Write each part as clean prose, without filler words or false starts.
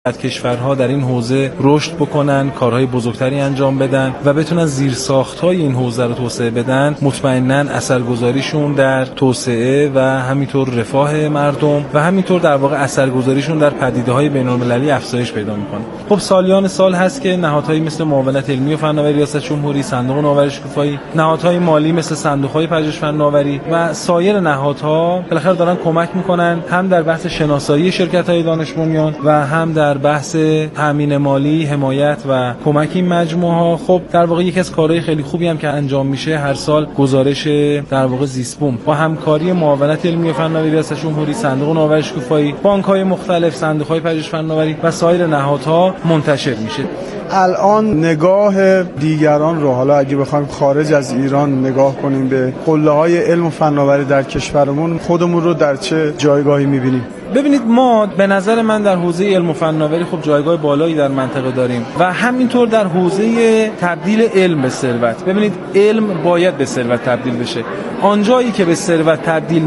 کشورها در این حوزه رشد بکنن، کارهای بزرگتری انجام بدن و بتونن زیرساخت‌های این حوزه رو توسعه بدن، مطمئناً اثرگذاریشون در توسعه و همینطور رفاه مردم و همینطور در واقع اثرگذاریشون در پدیده‌های بین‌المللی افزایش پیدا می‌کنه. خب سالیان سال هست که نهادهایی مثل معاونت علمی و فناوری ریاست جمهوری، صندوق نوآوری شکوفایی، نهادهای مالی مثل صندوق‌های پژوهش فناوری و سایر نهادها بالاخره دارن کمک می‌کنن هم در بحث شناسایی شرکت‌های دانش بنیان و هم در بحث تامین مالی، حمایت و کمک این مجموعه‌ها. خب در واقع یکی از کارهای خیلی خوبی هم که انجام میشه هر سال گزارش در واقع زیست بوم با همکاری معاونت علمی و فناوری ریاست جمهوری، صندوق نوآوری شکوفایی، بانک‌های مختلف، صندوق‌های پژوهش فناوری و سایر نهادها منتشر میشه. الان نگاه دیگران رو، حالا اگه بخوایم خارج از ایران نگاه کنیم به قله‌های علم و فناوری در کشورمون، خودمون رو در چه جایگاهی می‌بینیم؟ ببینید ما به نظر من در حوزه علم و فناوری خب جایگاه بالایی در منطقه داریم و همینطور در حوزه تبدیل علم به ثروت. ببینید علم باید به ثروت تبدیل بشه. آنجایی که به ثروت تبدیل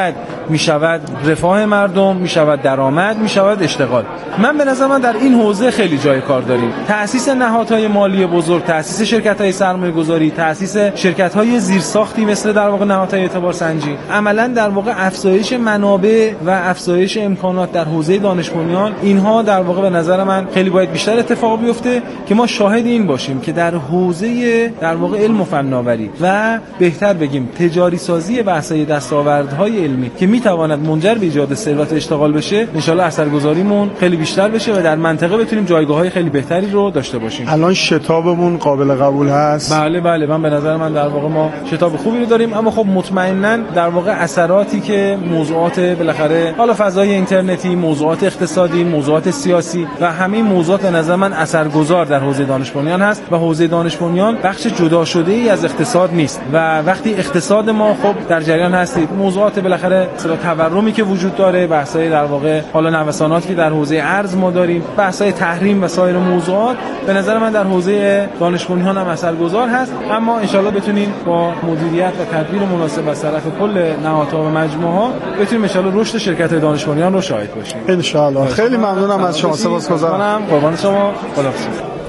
میشود رفاه مردم، میشود درآمد، میشود اشتغال. من به نظر من در این حوزه خیلی جای کار داریم. تأسیس نهادهای مالی بزرگ، تأسیس شرکت‌های سرمایه‌گذاری، تأسیس شرکت‌های زیرساختی مثل در واقع نهادهای اعتبار سنجی، عملاً در واقع افزایش منابع و افزایش امکانات در حوزه دانش بنیان، اینها در واقع به نظر من خیلی باید بیشتر اتفاق بیفته که ما شاهد این باشیم که در حوزه در واقع علم و فناوری و بهتر بگیم تجاری سازی بحث‌های دستاوردهای علمی که میتواند منجر به ایجاد ثروت و اشتغال بشه، ان شاءالله اثرگذاریمون خیلی بیشتر بشه و در منطقه بتونیم جایگاه‌های خیلی بهتری رو داشته باشیم. الان شتابمون قابل قبول هست؟ بله من به نظر من در واقع ما شتاب خوبی رو داریم، اما خب مطمئناً در واقع اثراتی که موضوعات بالاخره حالا فضای اینترنتی، موضوعات اقتصادی، موضوعات سیاسی و همین موضوعات به نظر من اثرگذار در حوزه دانش بنیان هست و حوزه دانش بنیان بخش جدا شده ای از اقتصاد نیست و وقتی اقتصاد ما خب در جریان هستید، موضوعات بالاخره تورمی که وجود داره، بحث‌های در واقع حالا نوساناتی که در حوزه ارز ما داریم، بحث‌های تحریم و سایر موضوعات به نظر من در حوزه دانش بنیان هم اثرگذار هست، اما ان شاءالله بتونیم با مدیریت و تدبیر مناسب از طرف کل نهادها و مجموعه‌ها بتونیم ان شاءالله رشد شرکت دانش بنیان رو شاهد باشیم ان شاءالله. خیلی ممنونم از شما، سپاسگزارم. قربان شما، خداحافظ.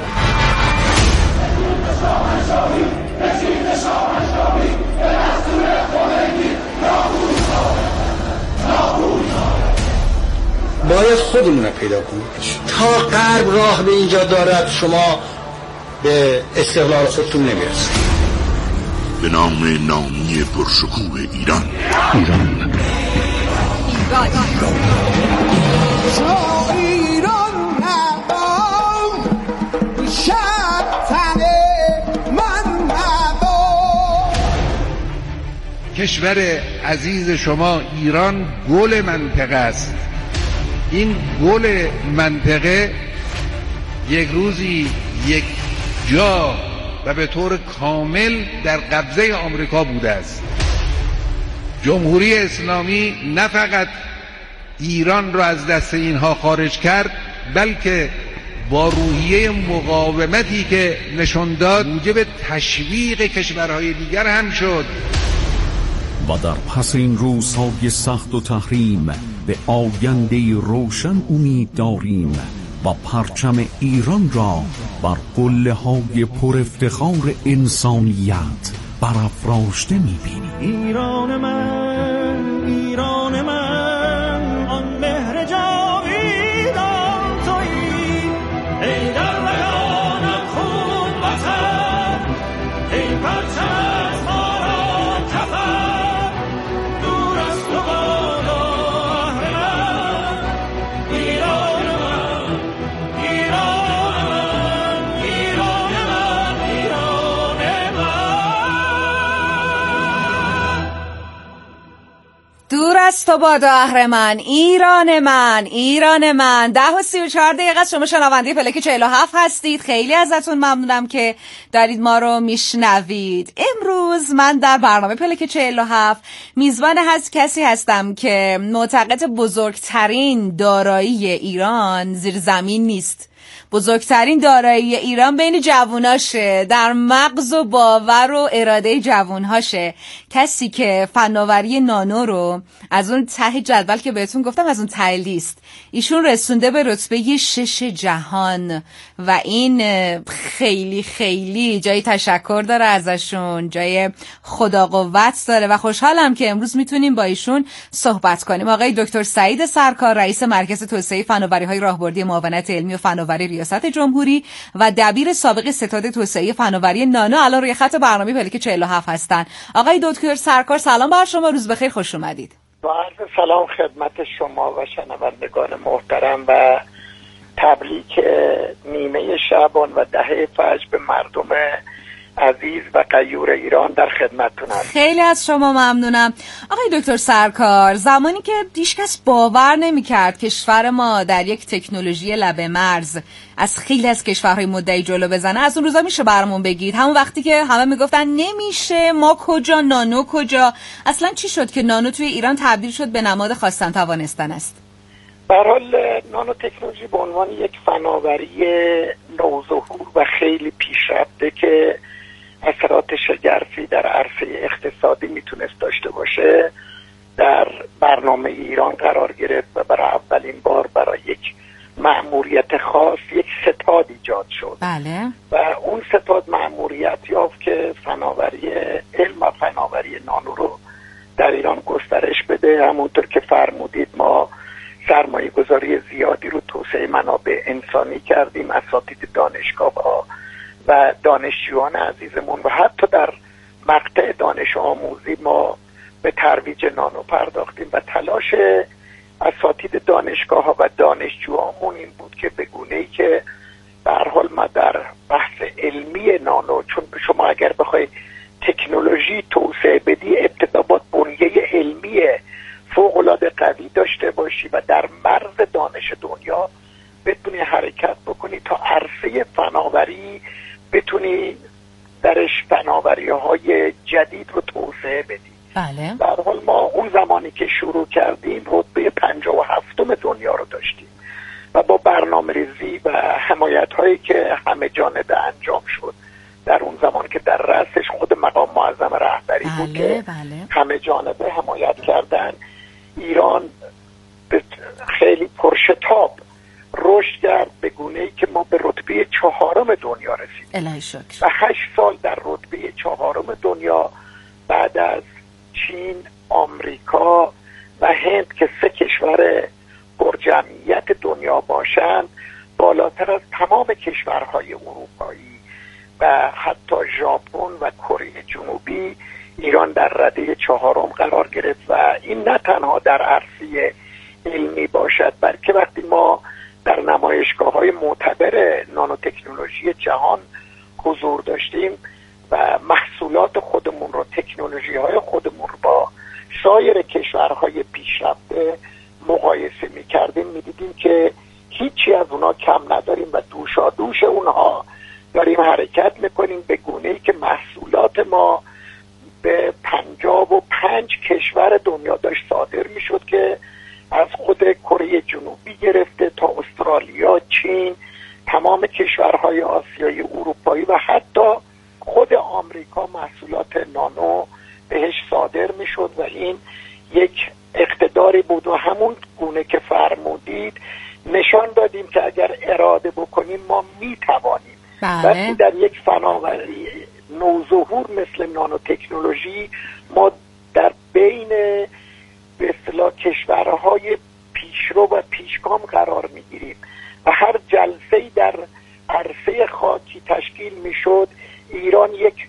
باید خودمون رو پیدا کنیم. تا غرب راه به اینجا دارد شما به استقلال خودتون نمیرسید. به نام نامی پرشکوه ایران. کشور عزیز شما ایران گل منطقه است. این گل منطقه یک روزی یک جا و به طور کامل در قبضه آمریکا بوده است. جمهوری اسلامی نه فقط ایران را از دست اینها خارج کرد، بلکه با روحیه مقاومتی که نشان داد موجب تشویق کشورهای دیگر هم شد. و در پس این روزهای سخت و تحریم به آینده‌ای روشن امید داریم و پرچم ایران را بر قله‌های پر افتخار انسانیت برافراشته می‌بینیم. ایران من، ایران من، آن مهر جاویدان تویی، ای در بیانم خون وطن، ای پرچم دور از تو باد اهرمن، ایران من، ایران من. 10:34 شما شنونده پلک 47 هستید. خیلی ازتون ممنونم که دارید ما رو میشنوید. امروز من در برنامه پلک 47 میزبان کسی هستم که معتقد بزرگترین دارایی ایران زیر زمین نیست. بزرگترین دارایی ایران بین جووناشه، در مغز و باور و اراده جوونهاشه. کسی که فناوری نانو رو از اون ته جدول که بهتون گفتم، از اون ته لیست ایشون رسونده به رتبه 6 جهان و این خیلی خیلی جای تشکر داره ازشون، جای خدا قوت داره و خوشحالم که امروز میتونیم با ایشون صحبت کنیم. آقای دکتر سعید سرکار، رئیس مرکز توسعه فناوری‌های راهبردی معاونت علمی و فناوری ریاست جمهوری و دبیر سابق ستاد توسعه فناوری نانو، الان روی خط برنامه پلک 47 هستن. آقای دکتر سرکار سلام بر شما، روز بخیر، خوش اومدید. با عرض سلام خدمت شما و شنوندگان محترم و تبریک نیمه شعبان و دهه فجر به مردم عزیز و غیور ایران در خدمتتون هستم. خیلی از شما ممنونم. آقای دکتر سرکار، زمانی که هیچکس باور نمی‌کرد کشور ما در یک تکنولوژی لبه مرز از خیلی از کشورهای مدعی جلو بزنه، از اون روزا میشه برامون بگید؟ همون وقتی که همه میگفتن نمیشه، ما کجا، نانو کجا، اصلا چی شد که نانو توی ایران تبدیل شد به نماد خواستن توانستن است؟ به هر حال نانو تکنولوژی به عنوان یک فناوری نوظهور و خیلی پیشرفته که اثرات شگرفی در عرصه اقتصادی میتونست داشته باشه، در برنامه ایران قرار گرفت و برای اولین بار برای یک مأموریت خاص یک ستاد ایجاد شد. بله. و اون ستاد مأموریت یافت که فناوری علم و فناوری نانو رو در ایران گسترش بده. همونطور که فرمودید ما سرمایه گذاری زیادی رو توسعه منابع انسانی کردیم، اساتید دانشگاه و دانشجویان عزیزمون و حتی در مقطع دانش آموزی ما به ترویج نانو پرداختیم و تلاش اساتید دانشگاه ها و دانشجوامون این بود که به گونه‌ای که به هر حال ما در بحث علمی نانو، چون شما اگر بخوای تکنولوژی توسعه بدی ابتدا باید بنیه علمی فوق‌العاده قوی داشته باشی و در مرز دانش دنیا بتونی حرکت بکنی تا عرصه فناوری بتونی درش فناوری‌های جدید رو توسعه بدی. بله. در حال ما اون زمانی که شروع کردیم رتبه 57م دنیا رو داشتیم و با برنامه‌ریزی و حمایت‌هایی که همه جانبه انجام شد در اون زمان که در رأسش خود مقام معظم رهبری بود که همه جانبه حمایت کردن، ایران خیلی پرشتاب رشد کرد به گونه‌ای که ما به رتبه 4م دنیا رسیدیم. الهی شکر. و 8 سال در رتبه 4م دنیا بعد از چین، آمریکا و هند که 3 کشور پرجمعیت دنیا باشند، بالاتر از تمام کشورهای اروپایی و حتی ژاپن و کره جنوبی، ایران در رده 4م قرار گرفت. و این نه تنها در عرصه علمی باشد، بلکه وقتی ما در نمایشگاه‌های معتبر نانوتکنولوژی جهان حضور داشتیم و محصولات خودمون رو، تکنولوژی‌های خودمون رو با سایر کشورهای پیشرفته مقایسه می‌کردیم، می‌دیدیم که هیچی از اونها کم نداریم و دوشادوش اونها داریم حرکت می‌کنیم به گونه‌ای که محصولات ما به 55 کشور دنیا داشت صادر می‌شد که از خود کره جنوبی گرفته تا استرالیا، چین، تمام کشورهای آسیایی، اروپایی و حتی خود آمریکا محصولات نانو بهش صادر میشد و این یک اقتداری بود و همون گونه که فرمودید نشان دادیم که اگر اراده بکنیم ما میتوانیم. وقتی در یک فناوری نوظهور مثل نانو تکنولوژی ما در بین به اصطلاح کشورهای پیشرو و پیشگام قرار میگیریم و هر جلسه‌ای در عرصه خاکی تشکیل میشد، ایران یک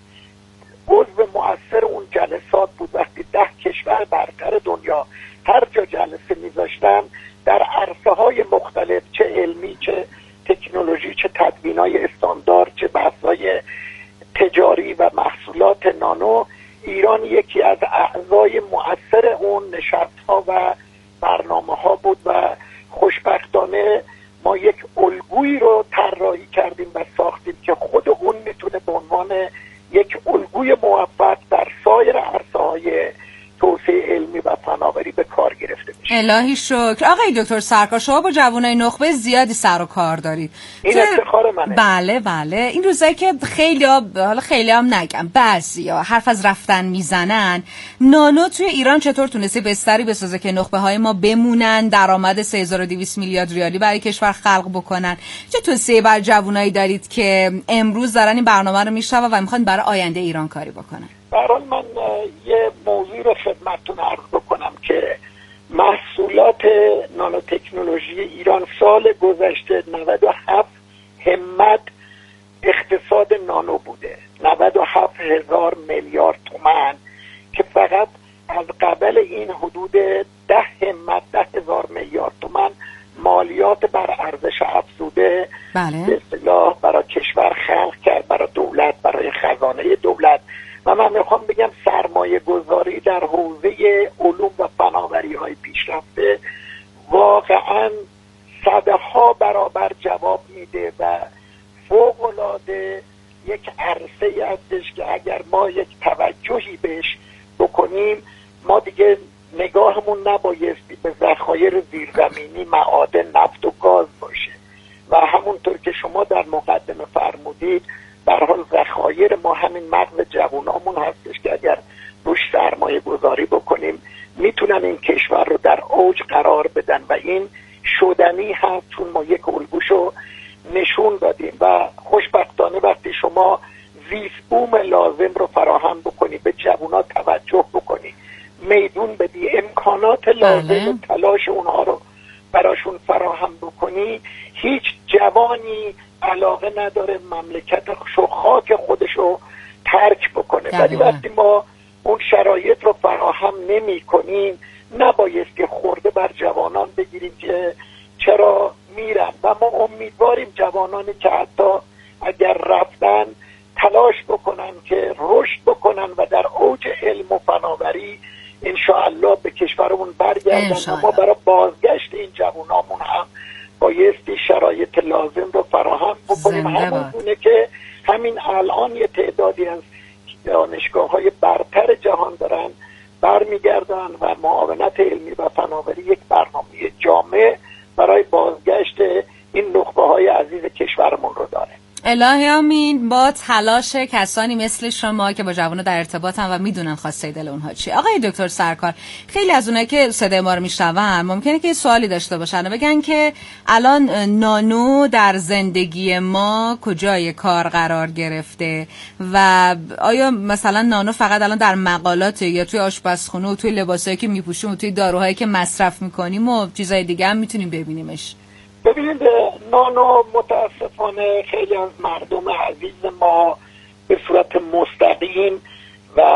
عضو مؤثر اون جلسات بود. وقتی 10 کشور برتر دنیا هر جا جلسه میذاشتن در عرصه‌های مختلف، چه علمی، چه تکنولوژی، چه تدوین‌های استاندارد، چه بحث‌های تجاری و محصولات نانو، ایران یکی از اعضای مؤثر اون نشست‌ها و برنامه‌ها بود و خوشبختانه ما یک الگویی رو طراحی کردیم و ساختیم که خود اون میتونه به عنوان یک الگوی موفق در سایر عرصه‌های توسعه علمی و فناوری به کار گرفته بشه. الهی شکر. آقای دکتر سرکار، شما با جوانای نخبه زیادی سر و کار دارید. این افتخار منه. بله. این روزایی که خیلی هم نگم، بعضیا حرف از رفتن میزنن، نانو توی ایران چطور تونسته بستری بسازه که نخبه های ما بمونن، درآمد 3200 میلیارد ریالی برای کشور خلق بکنن؟ چه توصیه بر جوانایی دارید که امروز دارن این برنامه رو میشنون و میخوان برای آینده ایران کاری بکنن؟ برای من یه موضوع رو خدمتتون عرض بکنم که محصولات نانوتکنولوژی ایران سال گذشته 97 همت اقتصاد نانو بوده، 97,000 میلیارد تومان که فقط از قبل این حدود 10,000 میلیارد تومان مالیات بر ارزش افزوده به اصطلاح برای کشور خلق کرد، برای دولت، برای خزانه دولت. و من میخوام بگم سرمایه گذاری در حوزه علوم و فناوری های پیشرفته واقعا صدها برابر جواب میده و فوق العاده یک عرصه هستش که اگر ما یک توجهی بهش بکنیم، ما دیگه نگاهمون نبایستی به ذخایر زیرزمینی، معادن، نفت و گاز باشه و همونطور که شما در مقدمه فرمودید، به هر حال ذخایر ما همین مغز جوانامون هستش که اگر روش سرمایه گذاری بکنیم میتونن این کشور رو در اوج قرار بدن و این شدنی هست، چون ما یک الگوشو نشون دادیم و خوشبختانه وقتی شما زیست بوم لازم رو فراهم بکنی، به جوونا توجه بکنی، میدون بدی، امکانات لازم و تلاش اونها رو براشون فراهم بکنی، هیچ جوانی علاقه نداره مملکت خاک خودش رو ترک بکنه. ولی وقتی ما اون شرایط رو فراهم نمی کنیم نبایستی خورده بر جوانان بگیریم که چرا میرن و ما امیدواریم جوانانی که حتی اگر رفتن تلاش بکنن که رشد بکنن و در اوج علم و فناوری انشاءالله به کشورمون برگردن و ما برای بازگشت این جوانامون هم بایستی شرایط لازم رو فراهم بکنیم. همونه که همین الان یه تعدادی از دانشگاه‌های برتر جهان دارن برمیگردن و معاونت علمی و فناوری یک برنامه جامع برای بازگشت این نخبه‌های عزیز کشورمون رو داره. الهی آمین. با تلاش کسانی مثل شما که با جوانان در ارتباطن و میدونن خواسته دل اونها چیه. آقای دکتر سرکار، خیلی از اونایی که صدای ما رو میشنون ممکنه که سوالی داشته باشن و بگن که الان نانو در زندگی ما کجای کار قرار گرفته و آیا مثلا نانو فقط الان در مقالات یا توی آشپزخونه و توی لباسایی که میپوشیم و توی داروهایی که مصرف میکنیم و چیزای دیگه هم میتونیم ببینیمش؟ ببینید، نانو متاسفانه خیلی از مردم عزیز ما به صورت مستقیم و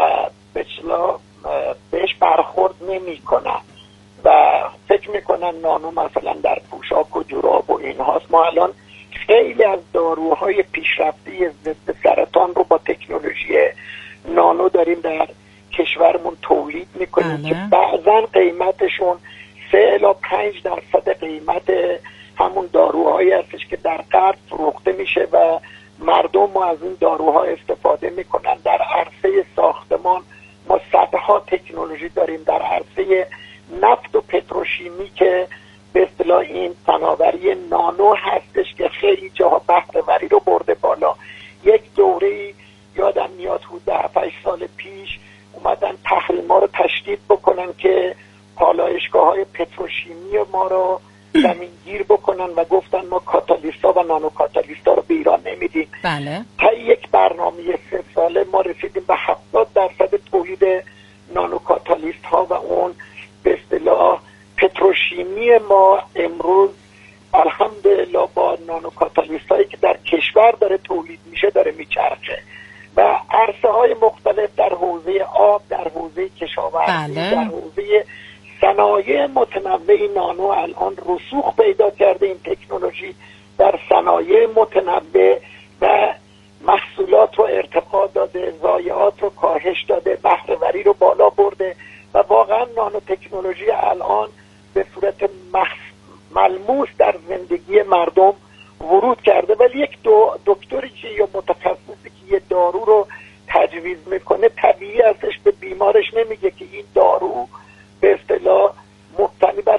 بهش برخورد نمی کنن و فکر میکنن نانو مثلا در پوشاک و جوراب و این هاست. ما الان خیلی از داروهای پیشرفته ضد سرطان رو با تکنولوژی نانو داریم در کشورمون تولید میکنیم که بعضا قیمتشون 3-5% قیمت همون داروهایی هستش که در غرب فروخته میشه و مردم ما از این داروها استفاده میکنن. در عرصه ساختمان ما صدها تکنولوژی داریم، در عرصه نفت و پتروشیمی که به اصطلاح این فناوری نانو هستش که خیلی جاها بهره‌وری رو برده بالا. یک دوره یادم میاد حدود 7-8 سال پیش اومدن تحریما رو تشدید بکنن که پالایشگاه‌های پتروشیمی ما رو زمینگیر بکنن و گفتن ما کاتالیستا و نانو کاتالیستا رو به ایران نمیدیم. بله. تا یک برنامه 3 ساله ما رسیدیم به 70% تولید نانو کاتالیست ها و اون به اصطلاح پتروشیمی ما امروز الحمدلله با نانو کاتالیست هایی که در کشور داره تولید میشه داره میچرخه و عرصه های مختلف در حوزه آب، در حوزه کشاورزی، در حوزه صنایع متنوع نانو الان رسوخ پیدا کرده. این تکنولوژی در صنایع متنوع و محصولات رو ارتقا داده، ضایعات رو کاهش داده، بهره‌وری رو بالا برده و واقعا نانو تکنولوژی الان به صورت ملموس در زندگی مردم ورود کرده. ولی یک دکتری که یا متخصصی که یه دارو رو تجویز میکنه طبیعی ازش به بیمارش نمیگه که این دارو به اصطلاح مبتنی بر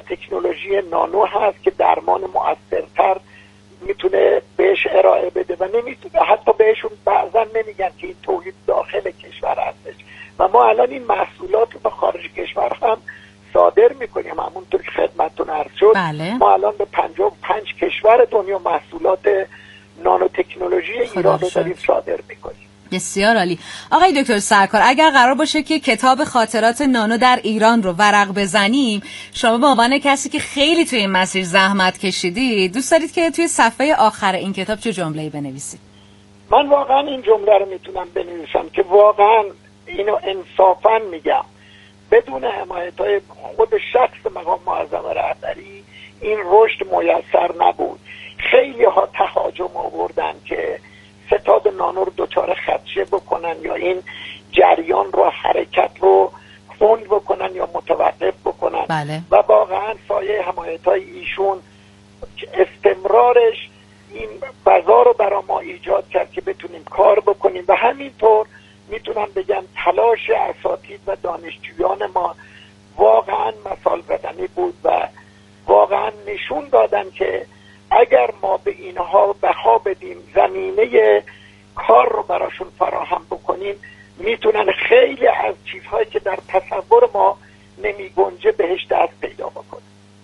ما الان این محصولات رو به خارج کشور هم صادر میکنیم. همونطور که خدمتتون عرض شد ما الان به 55 کشور دنیا محصولات نانو تکنولوژی ایران رو داریم صادر میکنیم. بسیار عالی. آقای دکتر سرکار، اگر قرار باشه که کتاب خاطرات نانو در ایران رو ورق بزنیم، شما به عنوان کسی که خیلی توی این مسیر زحمت کشیدید، دوست دارید که توی صفحه آخر این کتاب چه جمله‌ای بنویسید؟ من واقعا این جمله رو میتونم بنویسم که واقعا اینو انصافا میگم، بدون حمایت‌های خود شخص مقام معظم رهبری این رشد میسر نبود. خیلی ها تهاجم آوردن که ستاد نانو رو دوچار خدشه بکنن یا این جریان رو حرکت رو کند بکنن یا متوقف بکنن. بله. و واقعا سایه حمایت‌های ایشون استمرارش این فضا رو برای ما ایجاد کرد که بتونیم کار بکنیم و همینطور میتونم بگم تلاش اساتید و دانشجویان ما واقعا مثال زدنی بود و واقعا نشون دادن که اگر ما به اینها بها بدیم، زمینه کار رو براشون فراهم بکنیم، میتونن خیلی از چیزهایی که در تصور ما نمی گنجه بهش دست پیدا بکنن.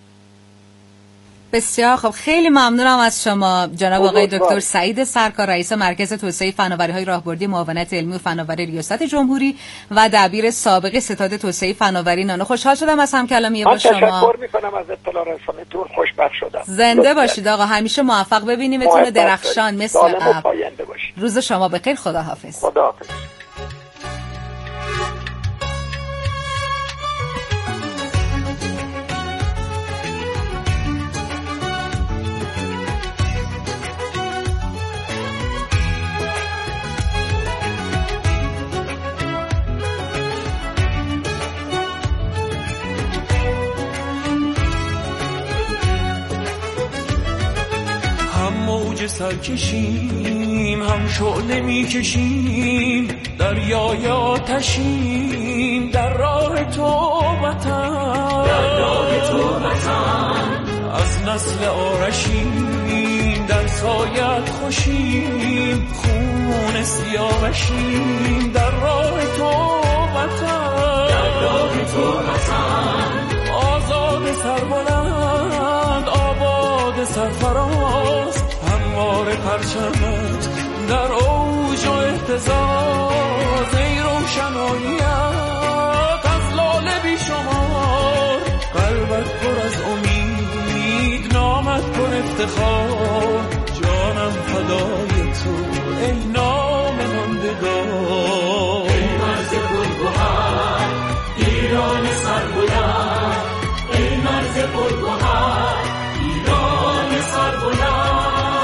بسیار خب، خیلی ممنونم از شما جناب آقای دکتر سعید سرکار، رئیس مرکز توسعه فناوری‌های راهبردی معاونت علمی و فناوری ریاست جمهوری و دبیر سابق ستاد توسعه فناوری نانو. خوشحال شدم از همکلامی با شما. تشکر می‌کنم از اطلاع رسانیتون، خوشبخت شدم. زنده باشید آقا، همیشه موفق ببینیمتون درخشان مثل قبل. روز شما بخیر، خداحافظ. خداحافظ. سر کشیم، هم شعله می کشیم، دریای آتشیم در راه تو وطن، در راه تو وطن. از نسل آرشیم، در سایت خوشیم، خون سیاوشیم در راه تو وطن، در راه تو وطن. آزاد سربلند، آباد سرفراز، هموار پرچمت در اوج و اهتزاز. ای روشناییت از لاله بی شمار، قلبت پر از امید، نامت پر افتخار. جانم فدای تو ای نام ماندگار، ای مرز پرگوهر ایران سربلند، ای مرز پرگوهر ایران سربلند.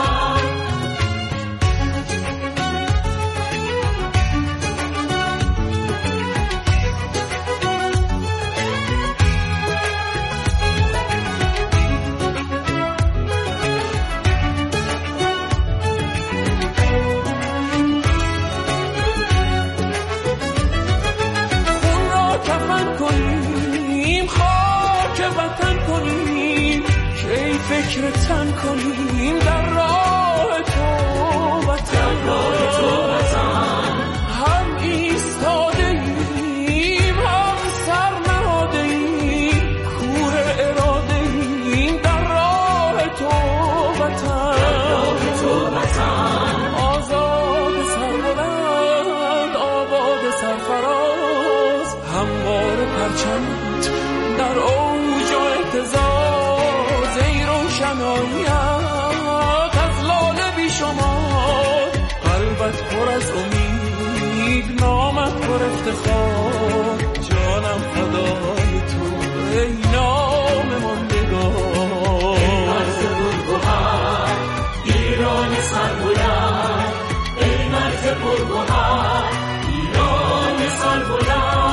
فکر تن کنیم در راه تو وطن، راه تو وطن. هم ایستاده ایم، هم سر نهاده ایم، کور اراده ایم در راه تو وطن، راه تو وطن. آزاد سربلند، آباد سرفراز، هموار پرچمت در اوج و اهتزاز. شنایت از لاله بی شمار، قلبت پر از امید، نامت پر افتخار. جانم فدای تو ای نام ماندگار، ای مرز پرگوهر ایران سربلند، ای مرز پرگوهر ایران سربلند.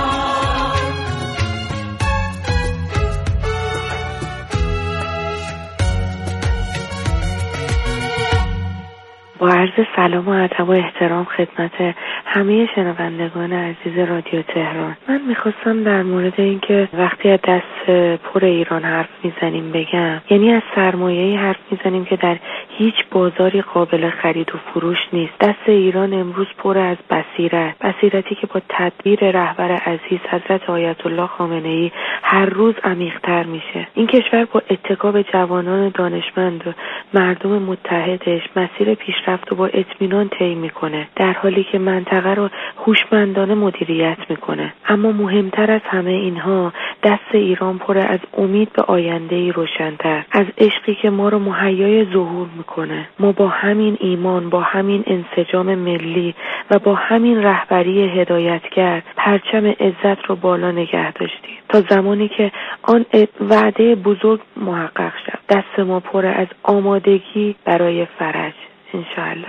با عرض سلام و ادب و احترام خدمت همه شنوندگان عزیز رادیو تهران. من میخواستم در مورد اینکه وقتی از دست پر ایران حرف میزنیم بگم، یعنی از سرمایه‌ای حرف میزنیم که در هیچ بازاری قابل خرید و فروش نیست. دست ایران امروز پر از بصیرتی که با تدبیر رهبر عزیز حضرت آیت الله خامنه‌ای هر روز عمیق‌تر میشه. این کشور با اتکا به جوانان دانشمند و مردم متحدش مسیر پیشرفت رو با اطمینان طی میکنه، در حالی که منطقه رو هوشمندانه مدیریت میکنه. اما مهمتر از همه اینها، دست ایران پر از امید به آینده‌ای روشن‌تر، از عشقی که ما رو مهیای ظهور میکنه. ما با همین ایمان، با همین انسجام ملی و با همین رهبری هدایتگر پرچم عزت رو بالا نگه داشتیم تا زمانی که آن وعده بزرگ محقق شد. دست ما پر از آمادگی برای فرج انشاءالله.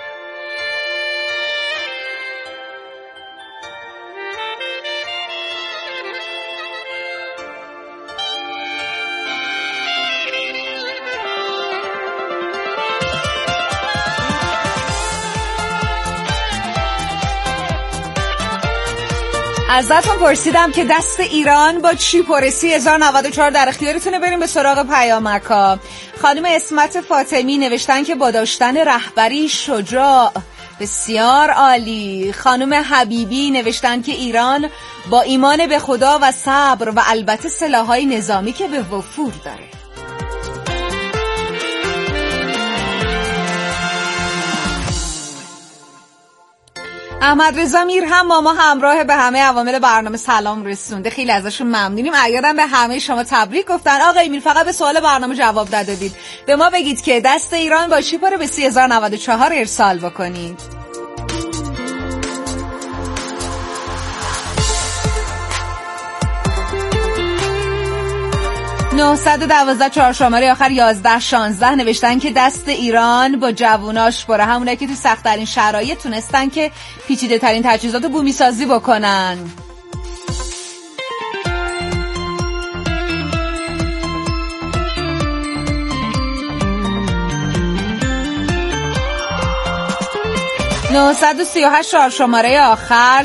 ازتون پرسیدم که دست ایران با چی پره. 3094 در اختیارتونه. بریم به سراغ پیامک‌ها. خانم اسمت فاطمی نوشتن که با داشتن رهبری شجاع، بسیار عالی. خانم حبیبی نوشتن که ایران با ایمان به خدا و صبر و البته سلاح‌های نظامی که به وفور داره. احمد رضا میر هم ما همراه به همه عوامل برنامه سلام رسونده. خیلی ازشون ممنونیم. عیادم به همه شما تبریک گفتن. آقای میر فقط به سوال برنامه جواب ندادید. به ما بگید که دست ایران با چی پره. به 3094 ارسال بکنید. 912 4 شماره آخر 1116 نوشتن که دست ایران با جووناش پره. همونه که تو سخت‌ترین شرایط تونستن که پیچیده ترین تجهیزات بومی سازی بکنن. (938) 4 شماره آخر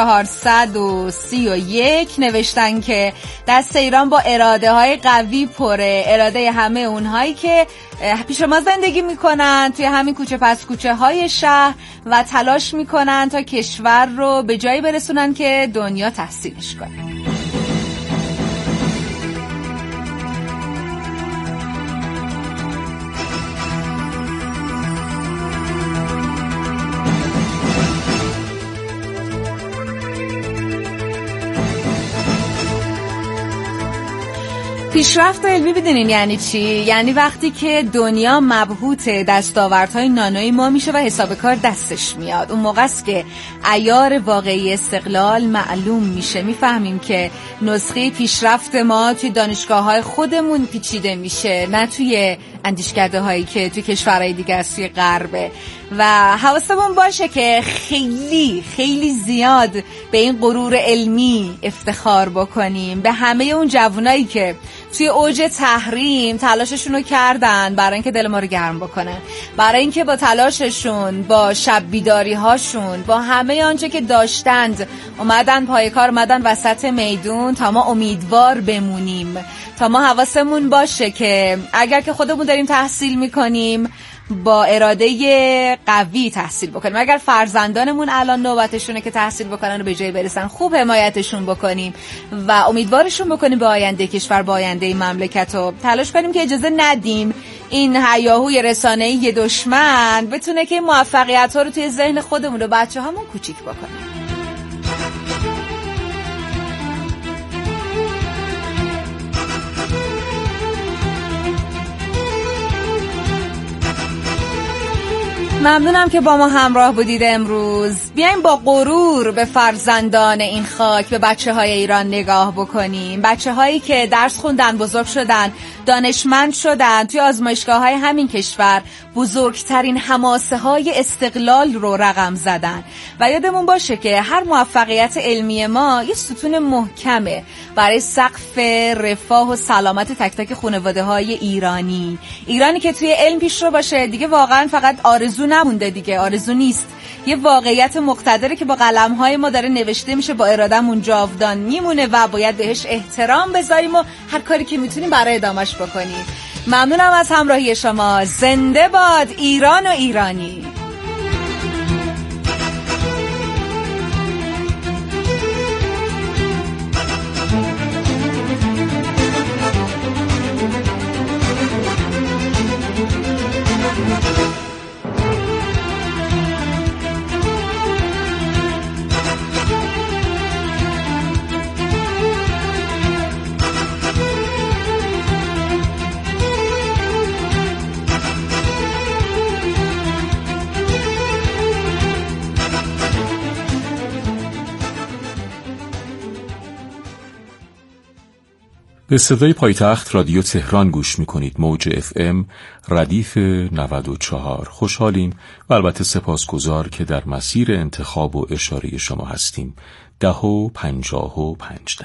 0431 نوشتن که دست ایران با اراده های قوی پره. اراده همه اونهایی که پیش ما زندگی میکنن توی همین کوچه پس کوچه های شهر و تلاش میکنن تا کشور رو به جایی برسونن که دنیا تحسینش کنه. پیشرفت علمی بدونین یعنی چی؟ یعنی وقتی که دنیا مبهوت دستاوردهای نانوی ما میشه و حساب کار دستش میاد. اون موقع است که عیار واقعی استقلال معلوم میشه. میفهمیم که نسخه پیشرفت ما توی دانشگاه‌های خودمون پیچیده میشه، نه توی اندیشکده‌هایی که توی کشورهای دیگه است، توی غربه. و حواسمون باشه که خیلی خیلی زیاد به این غرور علمی افتخار بکنیم، به همه اون جوانایی که توی اوج تحریم تلاششون رو کردن برای اینکه دل ما رو گرم بکنن، برای اینکه با تلاششون، با شب بیداری هاشون، با همه آنچه که داشتند اومدن پای کار، اومدن وسط میدون تا ما امیدوار بمونیم، تا ما حواسمون باشه که اگر که خودمون داریم تحصیل میکنیم با اراده قوی تحصیل بکنیم. اگر فرزندانمون الان نوبتشونه که تحصیل بکنن و به جای برسن، خوب حمایتشون بکنیم و امیدوارشون بکنیم به آینده کشور، به آینده مملکت، و تلاش کنیم که اجازه ندیم این هیاهوی رسانه‌ای دشمن بتونه که موفقیت‌ها رو توی ذهن خودمون و بچه‌هامون کوچیک بکنه. ممنونم که با ما همراه بودید امروز. بیایم با غرور به فرزندان این خاک، به بچه‌های ایران نگاه بکنیم. بچه‌هایی که درس خوندن، بزرگ شدن، دانشمند شدن، توی آزمایشگاه‌های همین کشور بزرگترین حماسه‌های استقلال رو رقم زدن. و یادمون باشه که هر موفقیت علمی ما یه ستون محکمه برای سقف رفاه و سلامت تک تک خانواده‌های ایرانی که توی علم پیشرو باشه دیگه واقعا فقط آرزو نمونده دیگه، آرزو نیست. یه واقعیت مقتدره که با قلم‌های ما داره نوشته میشه، با اراده‌مون جاودان میمونه و باید بهش احترام بذاریم و هر کاری که میتونیم برای ادامهش بکنیم. ممنونم از همراهی شما. زنده باد ایران و ایرانی. به صدای پایتخت رادیو تهران گوش میکنید. موج FM ردیف 94. خوشحالیم و البته سپاسگزار که در مسیر انتخاب و اشاره شما هستیم. 10:55.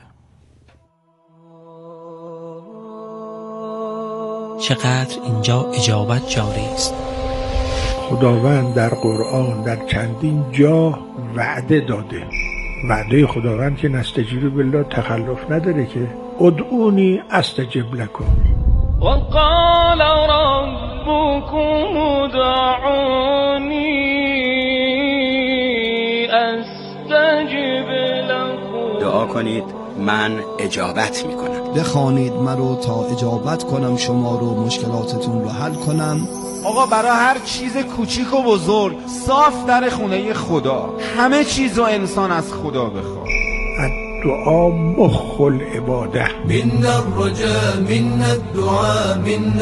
چقدر اینجا اجابت جاری است. خداوند در قرآن در چندین جا وعده داده. وعده خداوند که نستجیب بالله تخلف نداره که ادعونی استجب لکم. وقال ربكم ادعوني استجب لكم. دعا کنید من اجابت میکنم. بخوانید مرا تا اجابت کنم شما رو، مشکلاتتون رو حل کنم. آقا برای هر چیز کوچیک و بزرگ صاف در خونه خدا. همه چیز رو انسان از خدا بخواد. دعا مخ العباده. من الرجاء من الدعاء من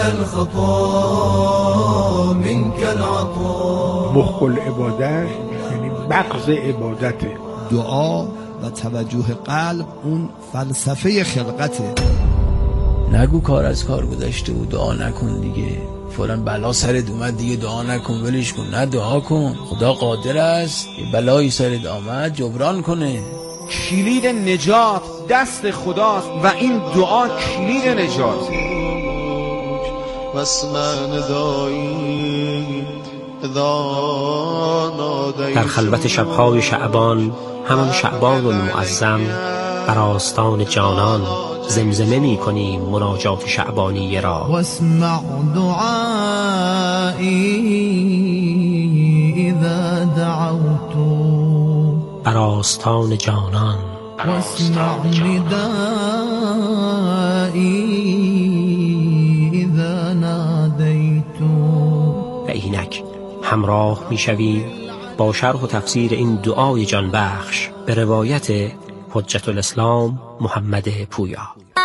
الخطا منك العطاء. مخ العباده یعنی مغز عبادته. دعا و توجه قلب اون فلسفه خلقته. نگو کار از کار گذشته و دعا نکن دیگه، فلان بلا سرت اومد دیگه دعا نکن ولش کن. نه، دعا کن. خدا قادر است یه بلایی سرت آمد جبران کنه. کلید نجات دست خداست و این دعا کلید نجات. در خلوت شبهای شعبان، همان شعبان المعظم، بر آستان جانان زمزمه می کنیم مناجات شعبانی را. واسمع دعایی اذا دعوت. بر آستان جانان. واسمع ندایی اذا نادیت. و اینک همراه می شویم با شرح و تفسیر این دعای جان بخش به روایت حجت الاسلام محمد پویا.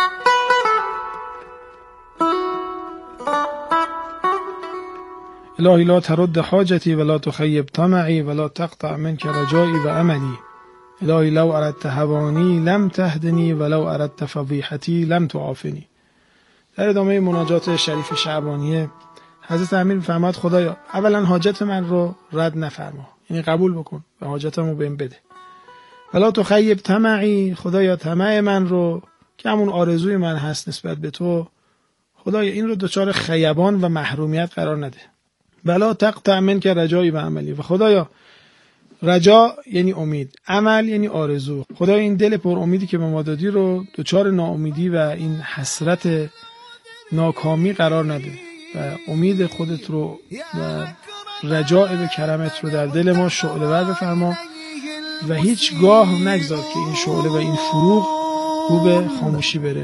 الهی لا ترد حاجتی ولا تخیب طمعی ولا تقطع منك رجایی و املی. الهی لو اردت هوانی لم تهدنی ولو اردت فضیحتی لم تعافنی. در ادامه مناجات شریف شعبانیه حضرت امیر فرماد خدایا اولا حاجت من رو رد نفرما، یعنی قبول بکن و حاجتمو بهم بده. ولا تخیب طمعی، خدایا طمع من رو که همون آرزوی من هست نسبت به تو، خدایا این رو دچار خیبان و محرومیت قرار نده. ولا تقطع منک رجایی و عملی، و خدایا رجا یعنی امید، عمل یعنی آرزو، خدایا این دل پر امیدی که به ما دادی رو دچار ناامیدی و این حسرت ناکامی قرار نده و امید خودت رو و رجاء به کرمت رو در دل ما شعله ور بفرما و هیچگاه نگذار که این شعله و این فروغ رو به خاموشی بره.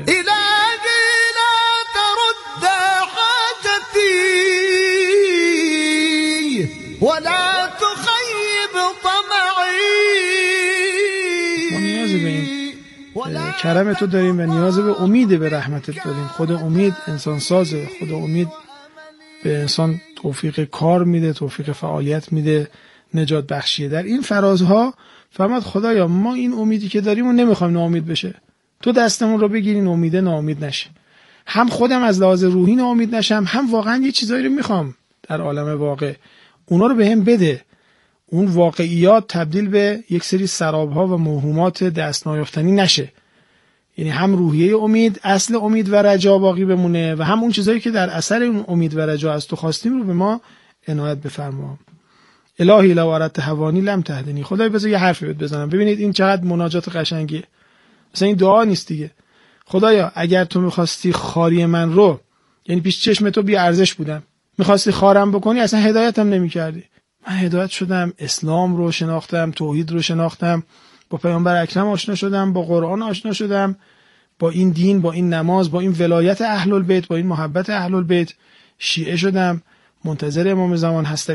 ولا تخيب طمعي. ما نیازی به این کرم تو داریم و نیاز به امید به رحمتت داریم. خود امید انسان سازه، خود امید به انسان توفیق کار میده، توفیق فعالیت میده، نجات بخشیه. در این فرازها فرمود خدایا ما این امیدی که داریم و نمیخوایم ناامید بشه، تو دستمون رو بگیری این امیده ناامید نشه. هم خودم از لحاظ روحی ناامید نشم، هم واقعا یه چیزایی رو میخوام در عالم واقع، اونا رو به هم بده. اون واقعیات تبدیل به یک سری سرابها و موهومات دست نیافتنی نشه. یعنی هم روحیه امید، اصل امید و رجا باقی بمونه و هم اون چیزایی که در اثر اون امید و رجا از تو خواستیم رو به ما عنایت بفرما. الهی لو اردت هوانی لم تهدنی. خدای بذار یه حرفی بهت بزنم. ببینید این چقدر مناجات قشنگیه. مثلا این دعا نیست دیگه. خدایا اگر تو می‌خواستی خاری من رو، یعنی پیش چشم تو بی ارزش بودم، می‌خواستی خارم بکنی، اصلا هدایتم نمی‌کردی. من هدایت شدم، اسلام رو شناختم، توحید رو شناختم، با پیامبر اکرم آشنا شدم، با قرآن آشنا شدم، با این دین، با این نماز، با این ولایت اهل البیت، با این محبت اهل البیت شیعه شدم، منتظر امام زمان هستم.